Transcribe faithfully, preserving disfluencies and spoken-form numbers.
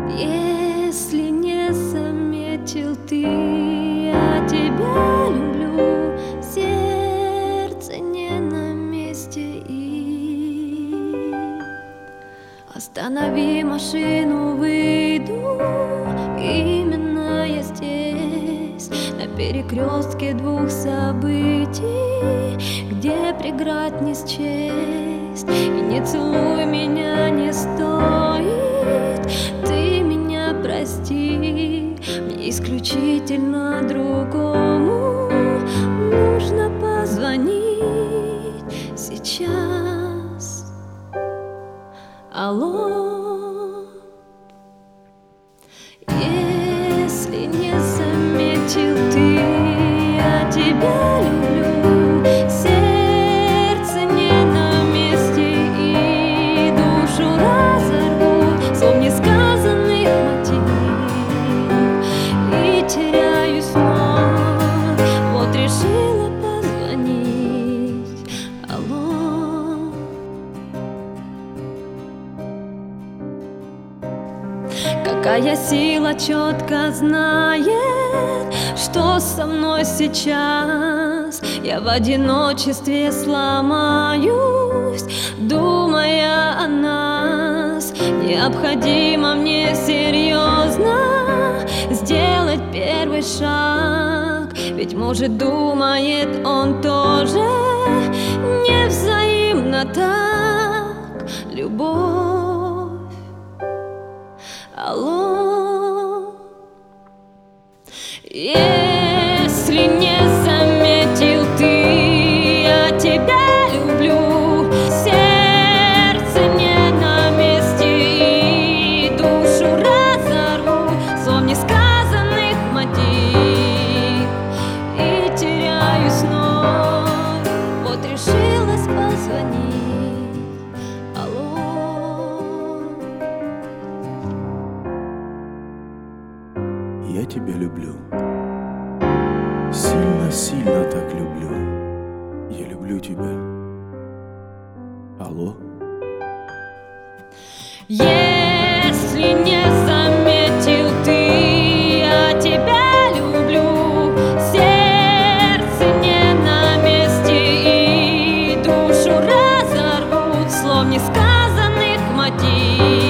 Если не заметил ты, я тебя люблю, сердце не на месте. И останови машину, выйду, именно я здесь, на перекрестке двух событий, где преград не счесть. И не целуй меня, не стоит, ты меня прости, мне исключительно другому нужно позвонить сейчас. Алло, если не заметил ты, я тебя люблю, сердце не на месте и душу разорву слов несказанных мотивов и теряюсь вновь. Вот решила позвонить. Алло, какая сила четко знает, что со мной сейчас. Я в одиночестве сломаюсь, думая о нас. Необходимо мне серьезно сделать первый шаг, ведь, может, думает он тоже невзаимно так. Любовь. Алло, если не заметил ты, я тебя люблю, сердце не на месте и душу разорву слов несказанных мотив и теряюсь вновь. Вот решилась позвонить. Алло, я тебя люблю, сильно-сильно так люблю. Я люблю тебя. Алло. если не заметил ты, я тебя люблю, сердце не на месте и душу разорвут слов несказанных мотив